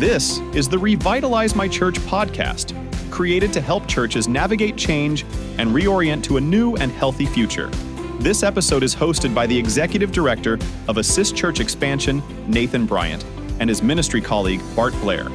This is the Revitalize My Church podcast, created to help churches navigate change and reorient to a new and healthy future. This episode is hosted by the Executive Director of Assist Church Expansion, Nathan Bryant, and his ministry colleague, Bart Blair.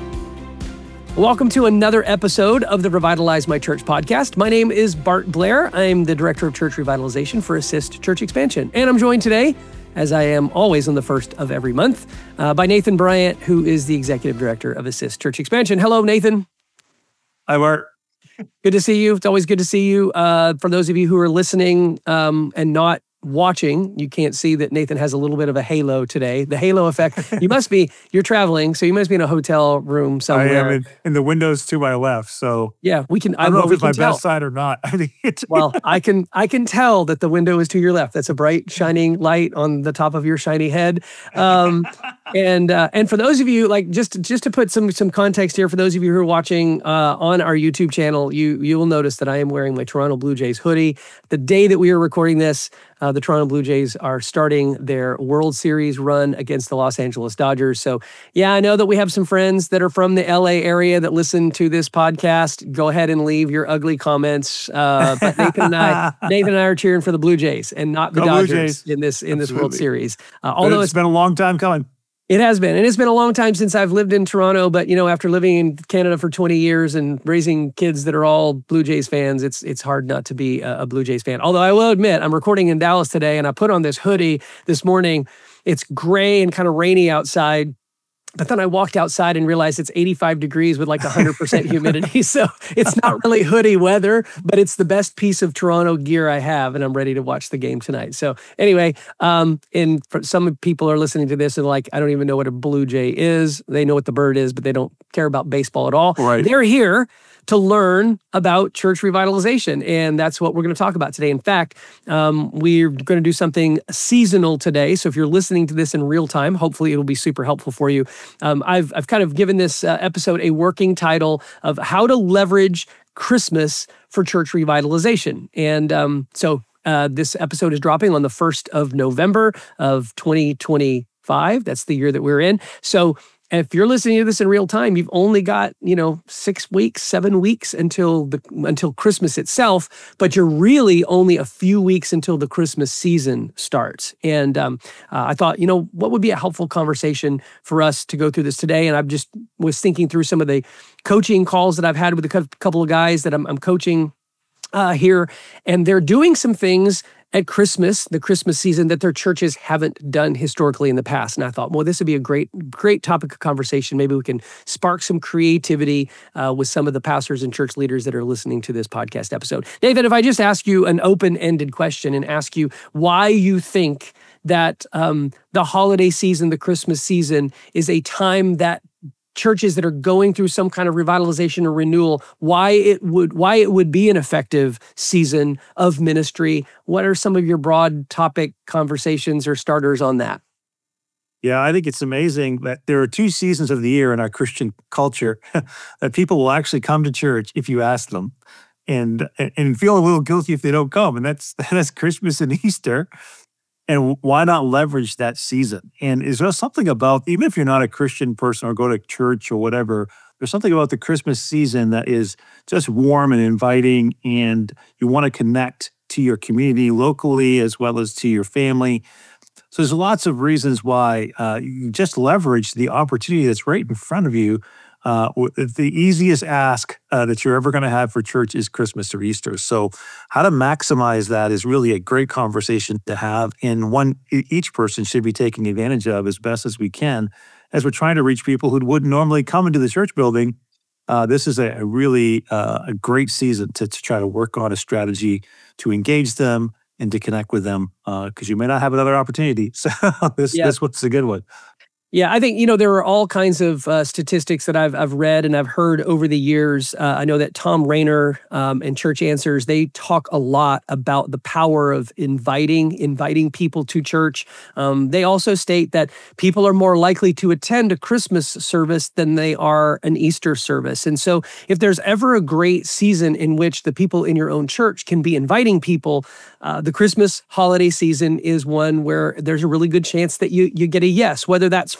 Welcome to another episode of the Revitalize My Church podcast. My name is Bart Blair. I'm the Director of Church Revitalization for Assist Church Expansion. And I'm joined today, as I am always on the first of every month, by Nathan Bryant, who is the Executive Director of Assist Church Expansion. Hello, Nathan. Hi, Bart. Good to see you. It's always good to see you. For those of you who are listening and not watching, you can't see that Nathan has a little bit of a halo today. The halo effect. You're traveling, so you must be in a hotel room somewhere. I am in the windows to my left, so yeah, we can. I don't know if it's my best side or not. Well, I can tell that the window is to your left. That's a bright, shining light on the top of your shiny head. And for those of you, like just to put some context here, for those of you who are watching on our YouTube channel, you will notice that I am wearing my Toronto Blue Jays hoodie. The day that we are recording this, the Toronto Blue Jays are starting their World Series run against the Los Angeles Dodgers. So yeah, I know that we have some friends that are from the LA area that listen to this podcast. Go ahead and leave your ugly comments. But Nathan and I are cheering for the Blue Jays and not the Dodgers in this World Series. Although it's been a long time coming. It has been. And it's been a long time since I've lived in Toronto, but after living in Canada for 20 years and raising kids that are all Blue Jays fans, it's hard not to be a Blue Jays fan. Although I will admit, I'm recording in Dallas today and I put on this hoodie this morning. It's gray and kind of rainy outside. But then I walked outside and realized it's 85 degrees with like 100% humidity. So it's not really hoodie weather, but it's the best piece of Toronto gear I have, and I'm ready to watch the game tonight. So anyway, and for some people are listening to this and like, I don't even know what a Blue Jay is. They know what the bird is, but they don't care about baseball at all. Right. They're here to learn about church revitalization. And that's what we're going to talk about today. In fact, we're going to do something seasonal today. So if you're listening to this in real time, hopefully it'll be super helpful for you. I've kind of given this episode a working title of how to leverage Christmas for church revitalization. And so this episode is dropping on the 1st of November of 2025. That's the year that we're in. So if you're listening to this in real time, you've only got, 6 weeks, 7 weeks until Christmas itself, but you're really only a few weeks until the Christmas season starts. And I thought, what would be a helpful conversation for us to go through this today? And I just was thinking through some of the coaching calls that I've had with a couple of guys that I'm coaching here, and they're doing some things at Christmas, the Christmas season, that their churches haven't done historically in the past. And I thought, well, this would be a great topic of conversation. Maybe we can spark some creativity with some of the pastors and church leaders that are listening to this podcast episode. Nathan, if I just ask you an open-ended question and ask you why you think that the holiday season, the Christmas season, is a time that churches that are going through some kind of revitalization or renewal, why it would be an effective season of ministry. What are some of your broad topic conversations or starters on that? Yeah, I think it's amazing that there are 2 seasons of the year in our Christian culture that people will actually come to church if you ask them, and feel a little guilty if they don't come. And that's Christmas and Easter. And why not leverage that season? And is there something about, even if you're not a Christian person or go to church or whatever, there's something about the Christmas season that is just warm and inviting, and you want to connect to your community locally as well as to your family. So there's lots of reasons why you just leverage the opportunity that's right in front of you. The easiest ask that you're ever going to have for church is Christmas or Easter. So how to maximize that is really a great conversation to have, and one each person should be taking advantage of as best as we can as we're trying to reach people who wouldn't normally come into the church building. This is a really a great season to try to work on a strategy to engage them and to connect with them, because you may not have another opportunity. So this one's a good one. Yeah, I think, there are all kinds of statistics that I've read and I've heard over the years. I know that Tom Rainer and Church Answers, they talk a lot about the power of inviting people to church. They also state that people are more likely to attend a Christmas service than they are an Easter service. And so if there's ever a great season in which the people in your own church can be inviting people, the Christmas holiday season is one where there's a really good chance that you get a yes, whether that's for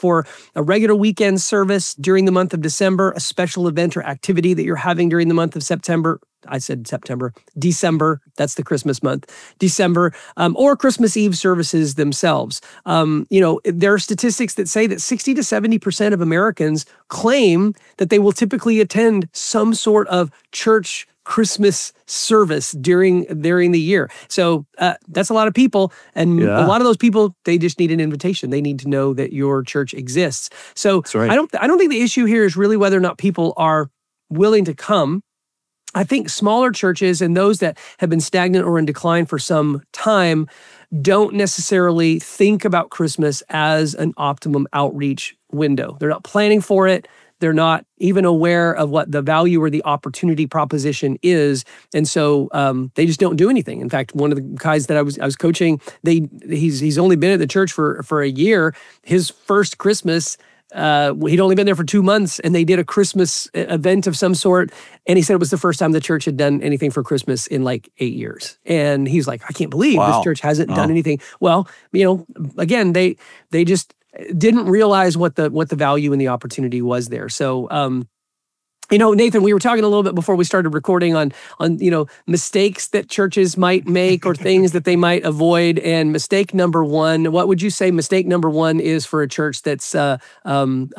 for a regular weekend service during the month of December, a special event or activity that you're having during the month of September. I said September, December, that's the Christmas month, December, or Christmas Eve services themselves. There are statistics that say that 60 to 70% of Americans claim that they will typically attend some sort of church Christmas service during the year. So that's a lot of people. And a lot of those people, they just need an invitation. They need to know that your church exists. So right. I don't think the issue here is really whether or not people are willing to come. I think smaller churches and those that have been stagnant or in decline for some time don't necessarily think about Christmas as an optimum outreach window. They're not planning for it. They're not even aware of what the value or the opportunity proposition is. And so they just don't do anything. In fact, one of the guys that I was coaching, he's only been at the church for a year. His first Christmas, he'd only been there for 2 months, and they did a Christmas event of some sort. And he said it was the first time the church had done anything for Christmas in like 8 years. And he's like, I can't believe this church hasn't done anything. Well, again, they just didn't realize what the value and the opportunity was there. So, Nathan, we were talking a little bit before we started recording on mistakes that churches might make or things that they might avoid. And mistake number one, what would you say mistake number one is for a church that's planning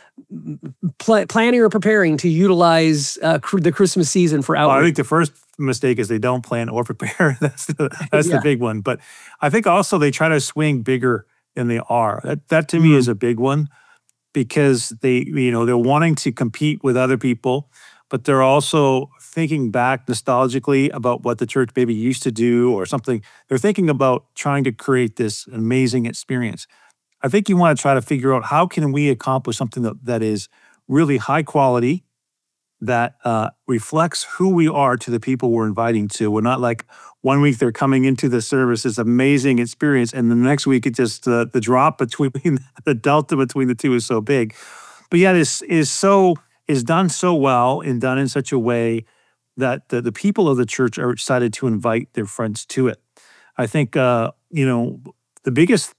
or preparing to utilize the Christmas season for outreach? I think the first mistake is they don't plan or prepare. That's the big one. But I think also they try to swing bigger than they are. That to me is a big one. Because they're wanting to compete with other people, but they're also thinking back nostalgically about what the church maybe used to do or something. They're thinking about trying to create this amazing experience. I think you want to try to figure out how can we accomplish something that is really high quality, that reflects who we are to the people we're inviting to. We're not like 1 week they're coming into the service, this amazing experience, and the next week it just the drop between the delta between the two is so big. But yet is done so well and done in such a way that the people of the church are excited to invite their friends to it. I think the biggest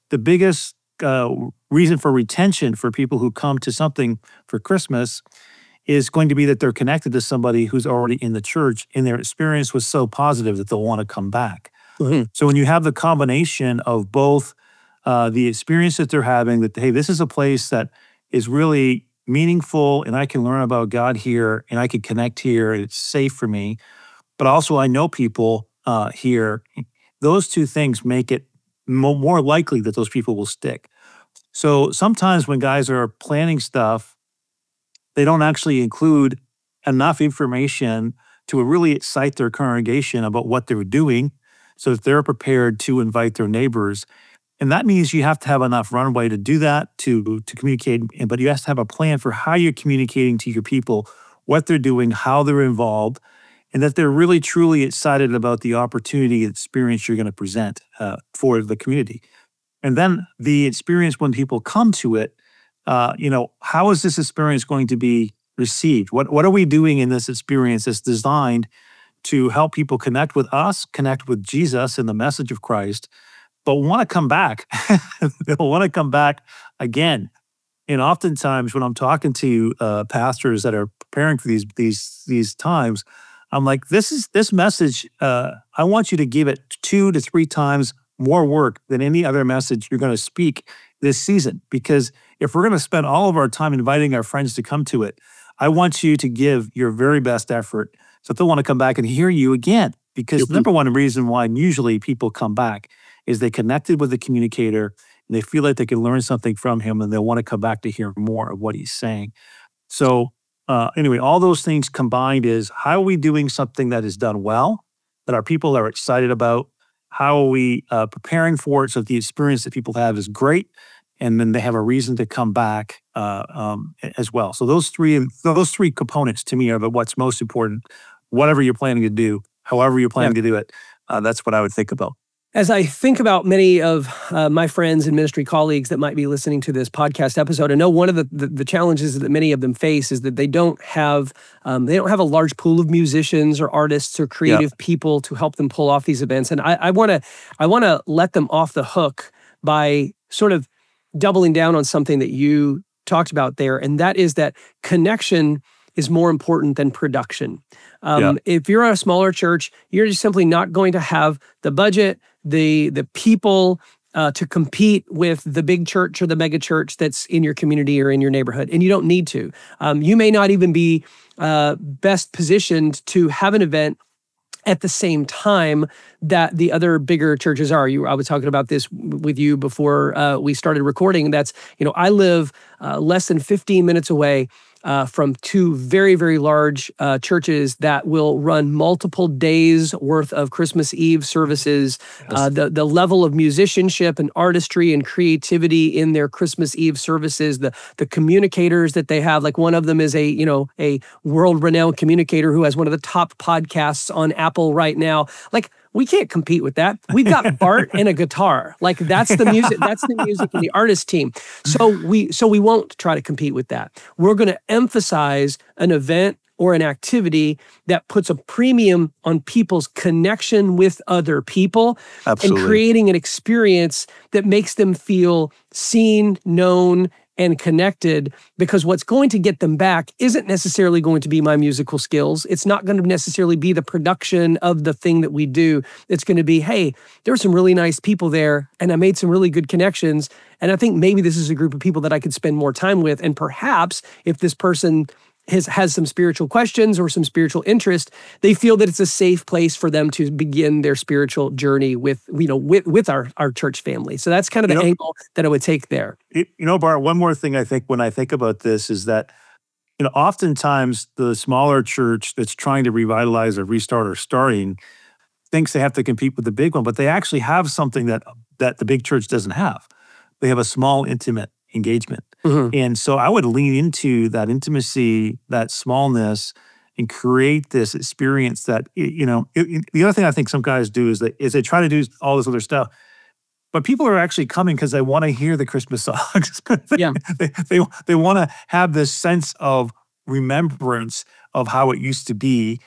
reason for retention for people who come to something for Christmas is going to be that they're connected to somebody who's already in the church and their experience was so positive that they'll want to come back. Mm-hmm. So when you have the combination of both the experience that they're having, that, hey, this is a place that is really meaningful and I can learn about God here and I can connect here and it's safe for me, but also I know people here, those two things make it more likely that those people will stick. So sometimes when guys are planning stuff, they don't actually include enough information to really excite their congregation about what they're doing so that they're prepared to invite their neighbors. And that means you have to have enough runway to do that, to communicate, but you have to have a plan for how you're communicating to your people, what they're doing, how they're involved, and that they're really truly excited about the opportunity and experience you're going to present for the community. And then the experience when people come to it, how is this experience going to be received? What are we doing in this experience that's designed to help people connect with us, connect with Jesus and the message of Christ, but want to come back? They'll want to come back again. And oftentimes when I'm talking to pastors that are preparing for these times, I'm like, this message, I want you to give it 2 to 3 times more work than any other message you're going to speak this season. Because if we're going to spend all of our time inviting our friends to come to it, I want you to give your very best effort so they'll want to come back and hear you again. Because the number one reason why usually people come back is they connected with the communicator and they feel like they can learn something from him and they'll want to come back to hear more of what he's saying. So anyway, all those things combined is how are we doing something that is done well, that our people are excited about? How are we preparing for it so that the experience that people have is great, and then they have a reason to come back as well. So those three components to me are what's most important. Whatever you're planning to do, however you're planning to do it, that's what I would think about. As I think about many of my friends and ministry colleagues that might be listening to this podcast episode, I know one of the challenges that many of them face is that they don't have a large pool of musicians or artists or creative people to help them pull off these events. And I want to let them off the hook by sort of doubling down on something that you talked about there, and that is that connection is more important than production. If you're a smaller church, you're just simply not going to have the budget, the people to compete with the big church or the mega church that's in your community or in your neighborhood, and you don't need to. You may not even be best positioned to have an event at the same time that the other bigger churches are. I was talking about this with you before we started recording. That's, I live less than 15 minutes away from two very, very large churches that will run multiple days worth of Christmas Eve services. The level of musicianship and artistry and creativity in their Christmas Eve services, the communicators that they have, like one of them is a world-renowned communicator who has one of the top podcasts on Apple right now. Like, we can't compete with that. We've got Bart and a guitar. Like, that's the music. That's the music and the artist team. So we won't try to compete with that. We're going to emphasize an event or an activity that puts a premium on people's connection with other people. Absolutely. And creating an experience that makes them feel seen, known, and connected, because what's going to get them back isn't necessarily going to be my musical skills. It's not going to necessarily be the production of the thing that we do. It's going to be, hey, there were some really nice people there, and I made some really good connections, and I think maybe this is a group of people that I could spend more time with, and perhaps if this person has some spiritual questions or some spiritual interest, they feel that it's a safe place for them to begin their spiritual journey with our church family. So that's kind of the angle that I would take there. Bart, one more thing I think when I think about this is that, oftentimes the smaller church that's trying to revitalize or restart or starting thinks they have to compete with the big one, but they actually have something that the big church doesn't have. They have a small, intimate engagement. Mm-hmm. And so I would lean into that intimacy, that smallness, and create this experience that, the other thing I think some guys do is they try to do all this other stuff, but people are actually coming because they want to hear the Christmas songs. Yeah. They want to have this sense of remembrance of how it used to be.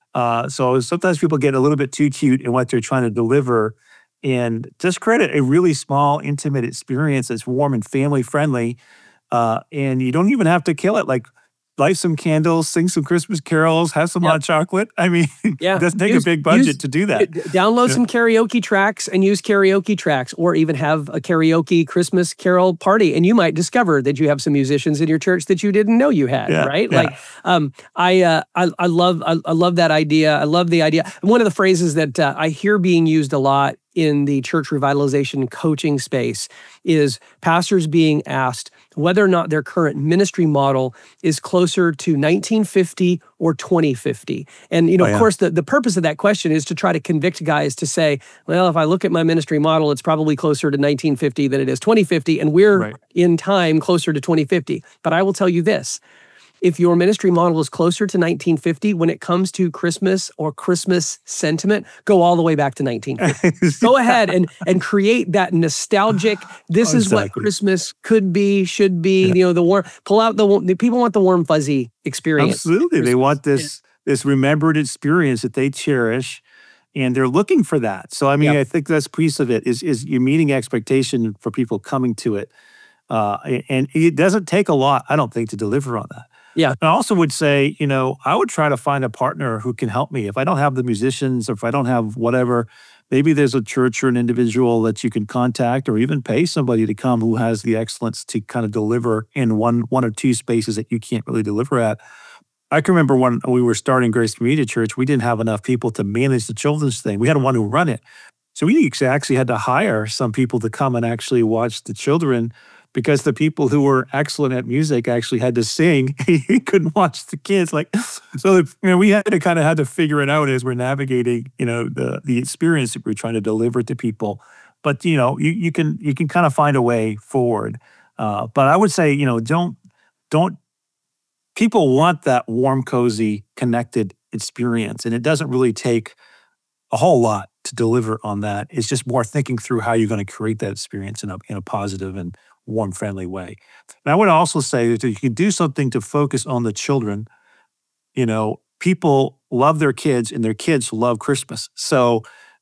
So sometimes people get a little bit too cute in what they're trying to deliver, and just create a really small, intimate experience that's warm and family-friendly. And you don't even have to kill it. Like, light some candles, sing some Christmas carols, have some hot chocolate. I mean, it doesn't take a big budget to do that. Download some karaoke tracks and use karaoke tracks, or even have a karaoke Christmas carol party. And you might discover that you have some musicians in your church that you didn't know you had, right? Yeah. Like, I love that idea. I love the idea. One of the phrases that I hear being used a lot in the church revitalization coaching space is pastors being asked whether or not their current ministry model is closer to 1950 or 2050. And, of course, the purpose of that question is to try to convict guys to say, well, if I look at my ministry model, it's probably closer to 1950 than it is 2050, and we're in time closer to 2050. But I will tell you this. If your ministry model is closer to 1950 when it comes to Christmas or Christmas sentiment, go all the way back to 1950. Go ahead and create that nostalgic, this is what Christmas could be, should be, the warm, pull out the people want the warm, fuzzy experience. Absolutely. They want this remembered experience that they cherish, and they're looking for that. So, I mean, I think that's piece of it is you're meeting expectation for people coming to it. And it doesn't take a lot, I don't think, to deliver on that. Yeah. I also would say, I would try to find a partner who can help me. If I don't have the musicians, or if I don't have whatever, maybe there's a church or an individual that you can contact, or even pay somebody to come who has the excellence to kind of deliver in one or two spaces that you can't really deliver at. I can remember when we were starting Grace Community Church, we didn't have enough people to manage the children's thing. We had one who run it. So we actually had to hire some people to come and actually watch the children, because the people who were excellent at music actually had to sing. He couldn't watch the kids. So we had to figure it out as we're navigating, the experience that we're trying to deliver to people. But you can kind of find a way forward. But I would say, don't. People want that warm, cozy, connected experience, and it doesn't really take a whole lot to deliver on that. It's just more thinking through how you're going to create that experience in a positive and warm, friendly way. And I would also say that you can do something to focus on the children. People love their kids, and their kids love Christmas. So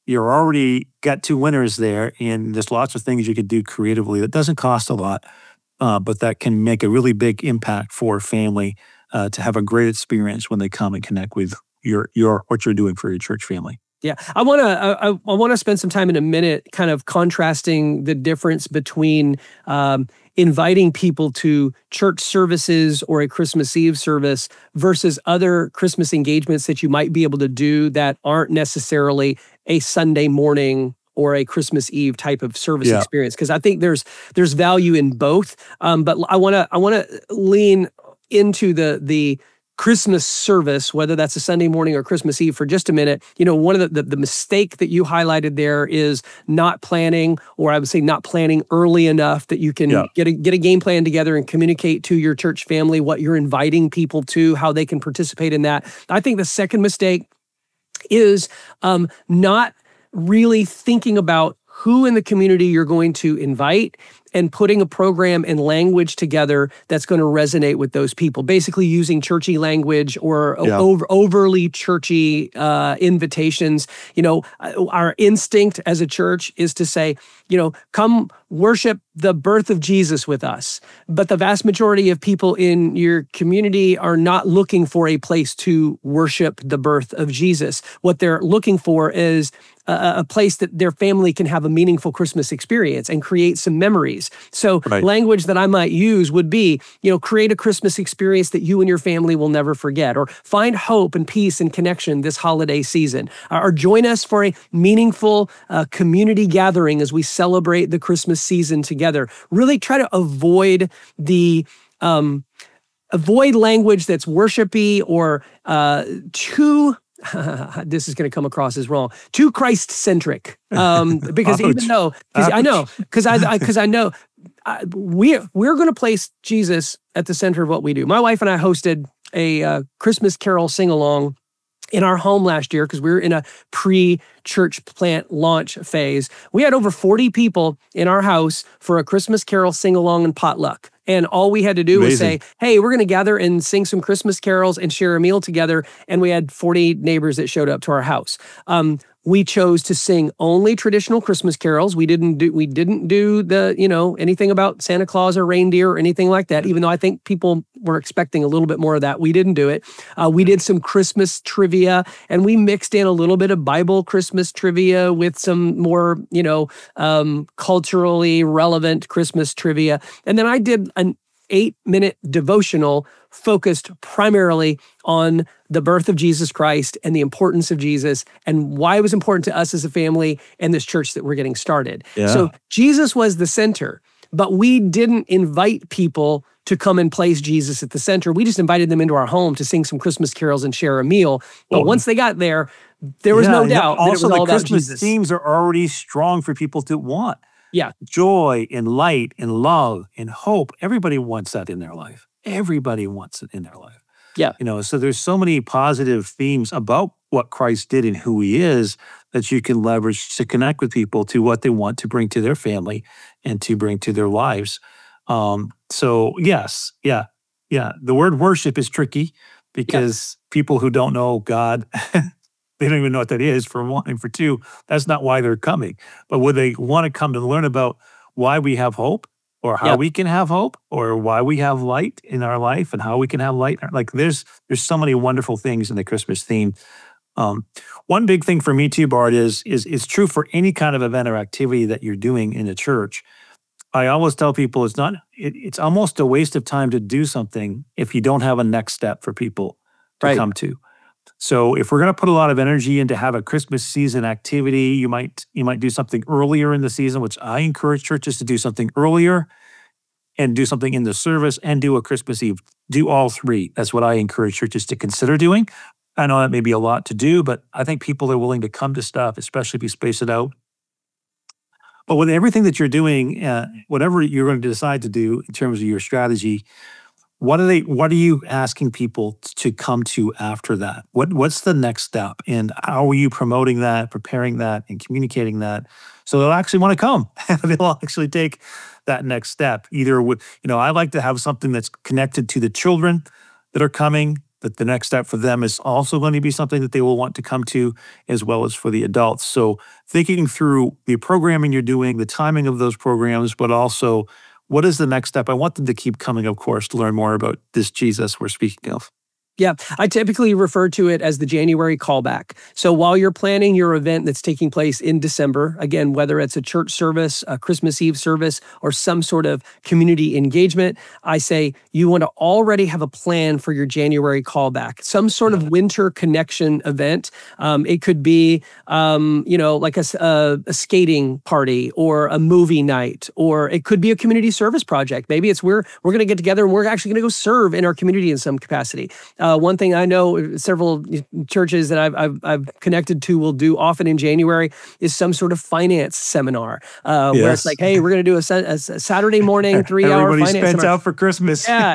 you're already got two winners there, and there's lots of things you could do creatively that doesn't cost a lot, but that can make a really big impact for a family to have a great experience when they come and connect with your what you're doing for your church family. Yeah, I want to spend some time in a minute, kind of contrasting the difference between inviting people to church services or a Christmas Eve service versus other Christmas engagements that you might be able to do that aren't necessarily a Sunday morning or a Christmas Eve type of service experience. Because I think there's value in both. But I want to lean into the Christmas service, whether that's a Sunday morning or Christmas Eve, for just a minute. One of the mistake that you highlighted there is not planning, or I would say not planning early enough that you can get a game plan together and communicate to your church family what you're inviting people to, how they can participate in that. I think the second mistake is not really thinking about who in the community you're going to invite and putting a program and language together that's going to resonate with those people. Basically using churchy language or overly churchy invitations. Our instinct as a church is to say, come worship the birth of Jesus with us. But the vast majority of people in your community are not looking for a place to worship the birth of Jesus. What they're looking for is a place that their family can have a meaningful Christmas experience and create some memories. So language that I might use would be, create a Christmas experience that you and your family will never forget, or find hope and peace and connection this holiday season, or join us for a meaningful community gathering as we celebrate the Christmas season together. Really try to avoid language that's worshipy or too this is going to come across as wrong, too Christ-centric. Because even though, I know we're going to place Jesus at the center of what we do. My wife and I hosted a Christmas Carol sing-along in our home last year because we were in a pre-church plant launch phase. We had over 40 people in our house for a Christmas Carol sing-along and potluck. And all we had to do was say, hey, we're going to gather and sing some Christmas carols and share a meal together. And we had 40 neighbors that showed up to our house. We chose to sing only traditional Christmas carols. We didn't do the, anything about Santa Claus or reindeer or anything like that, even though I think people were expecting a little bit more of that. We didn't do it. We did some Christmas trivia, and we mixed in a little bit of Bible Christmas trivia with some more, culturally relevant Christmas trivia. And then I did an 8-minute devotional focused primarily on the birth of Jesus Christ and the importance of Jesus and why it was important to us as a family and this church that we're getting started. Yeah. So Jesus was the center, but we didn't invite people to come and place Jesus at the center. We just invited them into our home to sing some Christmas carols and share a meal. But once they got there was no doubt that it was all about Jesus. Also, the Christmas themes are already strong for people to want. Yeah. Joy and light and love and hope. Everybody wants that in their life. Everybody wants it in their life. Yeah. So there's so many positive themes about what Christ did and who he is that you can leverage to connect with people to what they want to bring to their family and to bring to their lives. So yes, yeah. The word worship is tricky because people who don't know God, they don't even know what that is, for one. And for two, that's not why they're coming. But would they want to come to learn about why we have hope, or how we can have hope, or why we have light in our life and how we can have light? Like there's so many wonderful things in the Christmas theme. One big thing for me too, Bart, is true for any kind of event or activity that you're doing in the church. I always tell people it's almost a waste of time to do something if you don't have a next step for people to come to. So if we're going to put a lot of energy into have a Christmas season activity, you might do something earlier in the season, which I encourage churches to do something earlier and do something in the service and do a Christmas Eve. Do all three. That's what I encourage churches to consider doing. I know that may be a lot to do, but I think people are willing to come to stuff, especially if you space it out. But with everything that you're doing, whatever you're going to decide to do in terms of your strategy, what are you asking people to come to after that? What's the next step? And how are you promoting that, preparing that, and communicating that so they'll actually want to come? They'll actually take that next step. Either with, I like to have something that's connected to the children that are coming that the next step for them is also going to be something that they will want to come to, as well as for the adults. So thinking through the programming you're doing, the timing of those programs, but also what is the next step? I want them to keep coming, of course, to learn more about this Jesus we're speaking of. Yeah, I typically refer to it as the January callback. So while you're planning your event that's taking place in December, again, whether it's a church service, a Christmas Eve service, or some sort of community engagement, I say you want to already have a plan for your January callback, some sort of winter connection event. It could be, like a skating party or a movie night, or it could be a community service project. Maybe it's we're going to get together and we're actually going to go serve in our community in some capacity. One thing I know several churches that I've connected to will do often in January is some sort of finance seminar, where it's like, hey, we're going to do a Saturday morning 3-hour Everybody finance spent seminar. out for Christmas. Yeah,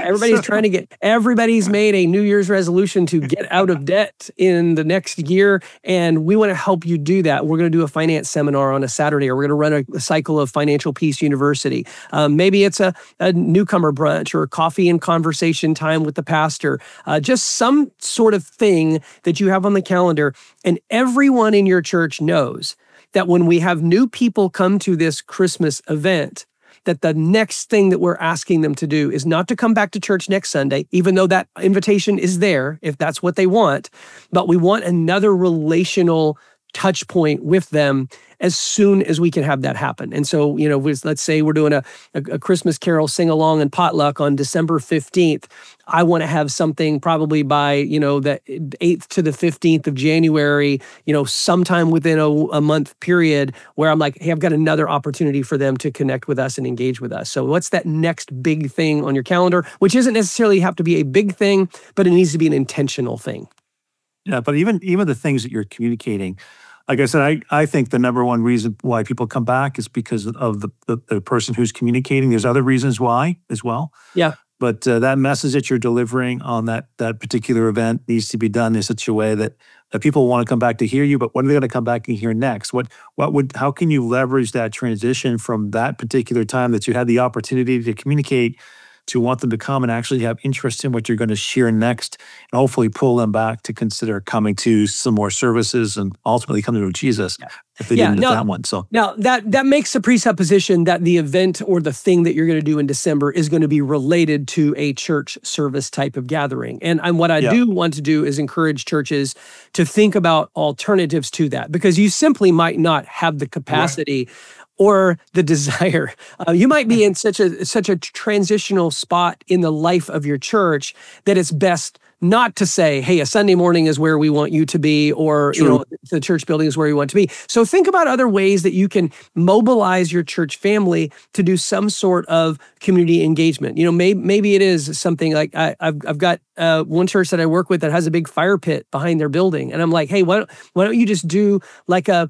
everybody's made a New Year's resolution to get out of debt in the next year, and we want to help you do that. We're going to do a finance seminar on a Saturday, or we're going to run a cycle of Financial Peace University. Maybe it's a newcomer brunch or coffee and conversation time with the pastor. Just some sort of thing that you have on the calendar, and everyone in your church knows that when we have new people come to this Christmas event, that the next thing that we're asking them to do is not to come back to church next Sunday, even though that invitation is there, if that's what they want, but we want another relational touch point with them as soon as we can have that happen. And so, let's say we're doing a Christmas Carol sing-along and potluck on December 15th. I want to have something probably by, the 8th to the 15th of January, sometime within a month period where I'm like, hey, I've got another opportunity for them to connect with us and engage with us. So what's that next big thing on your calendar, which isn't necessarily have to be a big thing, but it needs to be an intentional thing. Yeah, but even the things that you're communicating, like I said, I think the number one reason why people come back is because of the person who's communicating. There's other reasons why as well. Yeah. But that message that you're delivering on that particular event needs to be done in such a way that people want to come back to hear you. But what are they going to come back and hear next? How can you leverage that transition from that particular time that you had the opportunity to communicate to want them to come and actually have interest in what you're going to share next, and hopefully pull them back to consider coming to some more services and ultimately coming to Jesus if they didn't at that one. So now that makes the presupposition that the event or the thing that you're going to do in December is going to be related to a church service type of gathering. And what I do want to do is encourage churches to think about alternatives to that, because you simply might not have the capacity or the desire. You might be in such a transitional spot in the life of your church that it's best not to say, hey, a Sunday morning is where we want you to be, or the church building is where you want to be. So think about other ways that you can mobilize your church family to do some sort of community engagement. Maybe it is something like I've got one church that I work with that has a big fire pit behind their building, and I'm like, hey, why don't you just do like a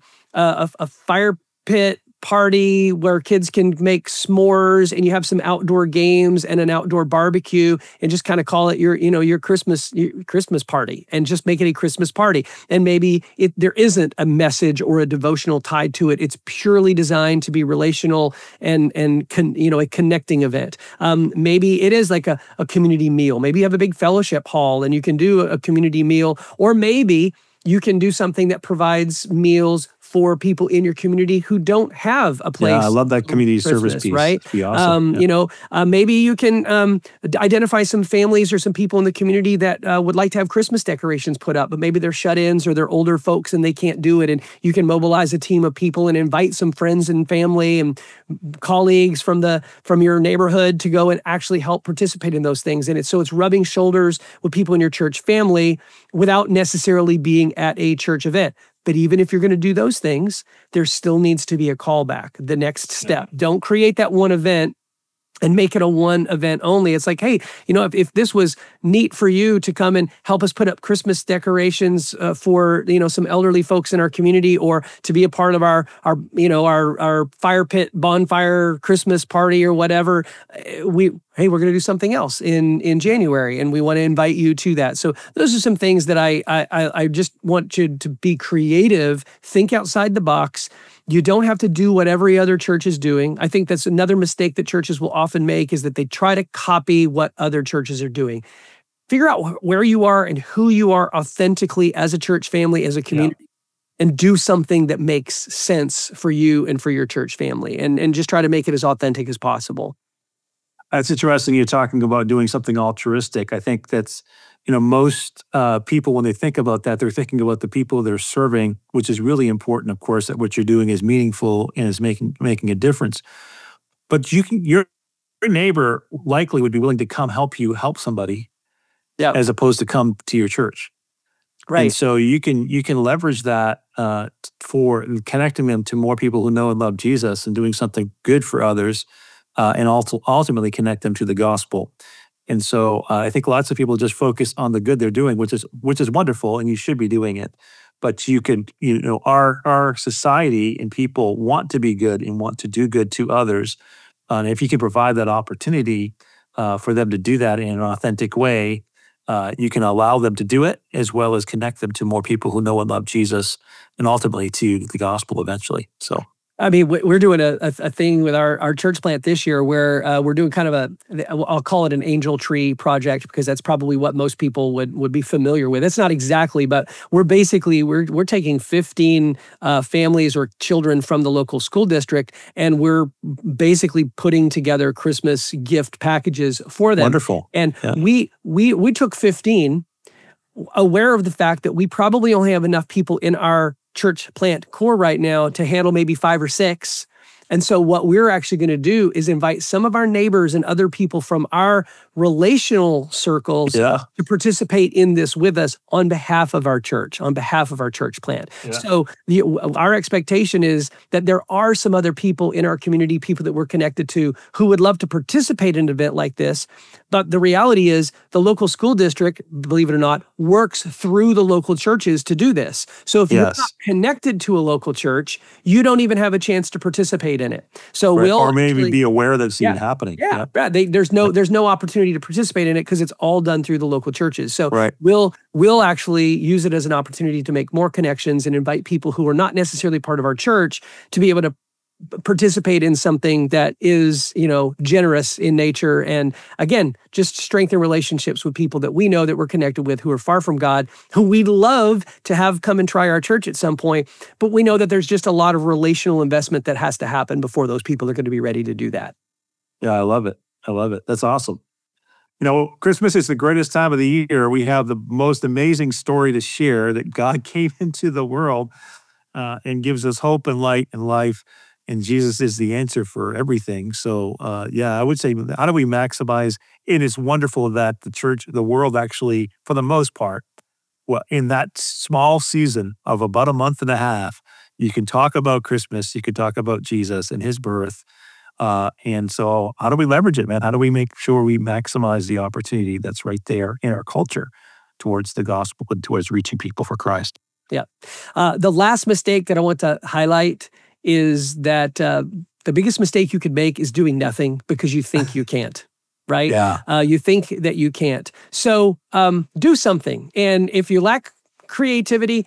fire pit party where kids can make s'mores and you have some outdoor games and an outdoor barbecue, and just kind of call it your Christmas party, and just make it a Christmas party. And maybe there isn't a message or a devotional tied to it. It's purely designed to be relational and a connecting event. Maybe it is like a community meal. Maybe you have a big fellowship hall and you can do a community meal, or maybe you can do something that provides meals for people in your community who don't have a place. Yeah, I love that community service piece. Right? It'd be awesome. Maybe you can identify some families or some people in the community that would like to have Christmas decorations put up, but maybe they're shut-ins or they're older folks and they can't do it. And you can mobilize a team of people and invite some friends and family and colleagues from your neighborhood to go and actually help participate in those things. And it's rubbing shoulders with people in your church family without necessarily being at a church event. But even if you're going to do those things, there still needs to be a callback, the next step. Don't create that one event and make it a one event only. It's like, hey, if this was neat for you to come and help us put up Christmas decorations for, some elderly folks in our community, or to be a part of our fire pit bonfire Christmas party or whatever, we're going to do something else in January, and we want to invite you to that. So those are some things that I just want you to be creative, think outside the box. You don't have to do what every other church is doing. I think that's another mistake that churches will often make, is that they try to copy what other churches are doing. figure out where you are and who you are authentically as a church family, as a community, and do something that makes sense for you and for your church family, and just try to make it as authentic as possible. That's interesting. You're talking about doing something altruistic. I think that's, most people, when they think about that, they're thinking about the people they're serving, which is really important, of course, that what you're doing is meaningful and is making a difference. But your neighbor likely would be willing to come help you help somebody, as opposed to come to your church. Right. And so you can leverage that for connecting them to more people who know and love Jesus and doing something good for others, and also ultimately connect them to the gospel. And so I think lots of people just focus on the good they're doing, which is wonderful, and you should be doing it. But you could, our society and people want to be good and want to do good to others. And if you can provide that opportunity for them to do that in an authentic way, you can allow them to do it, as well as connect them to more people who know and love Jesus, and ultimately to the gospel eventually. So, I mean, we're doing a thing with our church plant this year where we're doing kind of I'll call it an angel tree project, because that's probably what most people would be familiar with. It's not exactly, but we're taking 15 families or children from the local school district, and we're basically putting together Christmas gift packages for them. Wonderful. And we took 15, aware of the fact that we probably only have enough people in our church plant core right now to handle maybe 5 or 6. And so what we're actually going to do is invite some of our neighbors and other people from our relational circles to participate in this with us on behalf of our church, on behalf of our church plant. Yeah. So our expectation is that there are some other people in our community, people that we're connected to, who would love to participate in an event like this. But the reality is the local school district, believe it or not, works through the local churches to do this. So if you're not connected to a local church, you don't even have a chance to participate in it. So we'll or maybe be aware that it's even happening. Yeah. There's no opportunity to participate in it because it's all done through the local churches. So we'll actually use it as an opportunity to make more connections and invite people who are not necessarily part of our church to be able to participate in something that is, generous in nature. And again, just strengthen relationships with people that we know that we're connected with who are far from God, who we'd love to have come and try our church at some point. But we know that there's just a lot of relational investment that has to happen before those people are going to be ready to do that. Yeah, I love it. That's awesome. Christmas is the greatest time of the year. We have the most amazing story to share, that God came into the world and gives us hope and light and life. And Jesus is the answer for everything. So, I would say, how do we maximize? It is wonderful that the world actually, for the most part, in that small season of about a month and a half, you can talk about Christmas, you can talk about Jesus and his birth. And so how do we leverage it, man? How do we make sure we maximize the opportunity that's right there in our culture towards the gospel and towards reaching people for Christ? Yeah. The last mistake that I want to highlight is that the biggest mistake you could make is doing nothing because you think you can't, right? Yeah. You think that you can't. So do something. And if you lack creativity,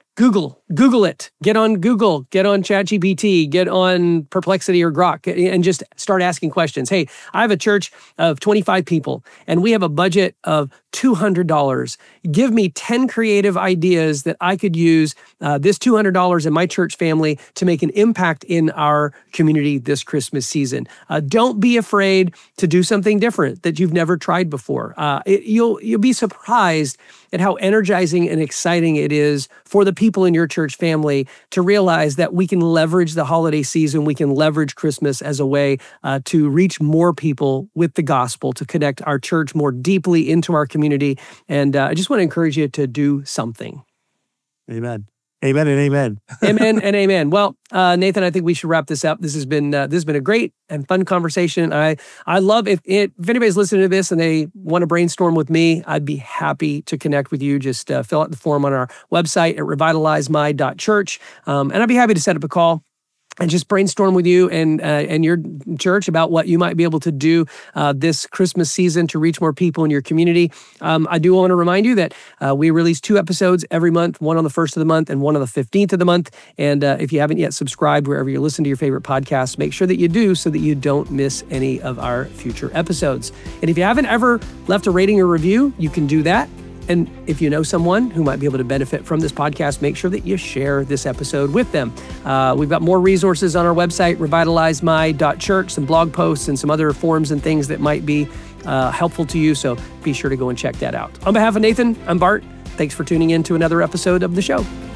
Google it. Get on Google, get on ChatGPT, get on Perplexity or Grok, and just start asking questions. Hey, I have a church of 25 people, and we have a budget of $200. Give me 10 creative ideas that I could use this $200 in my church family to make an impact in our community this Christmas season. Don't be afraid to do something different that you've never tried before. You'll be surprised at how energizing and exciting it is for the people in your church family to realize that we can leverage the holiday season, we can leverage Christmas as a way to reach more people with the gospel, to connect our church more deeply into our community. And I just want to encourage you to do something. Amen. Amen and amen. Amen and amen. Well, Nathan, I think we should wrap this up. This has been a great and fun conversation. I love if anybody's listening to this and they want to brainstorm with me, I'd be happy to connect with you. Just fill out the form on our website at revitalizemy.church, and I'd be happy to set up a call. and just brainstorm with you and your church about what you might be able to do this Christmas season to reach more people in your community. I do want to remind you that we release 2 episodes every month, one on the 1st of the month and one on the 15th of the month. And if you haven't yet subscribed wherever you listen to your favorite podcasts, make sure that you do so that you don't miss any of our future episodes. And if you haven't ever left a rating or review, you can do that. And if you know someone who might be able to benefit from this podcast, make sure that you share this episode with them. We've got more resources on our website, revitalizemy.church, some blog posts and some other forums and things that might be helpful to you. So be sure to go and check that out. On behalf of Nathan, I'm Bart. Thanks for tuning in to another episode of the show.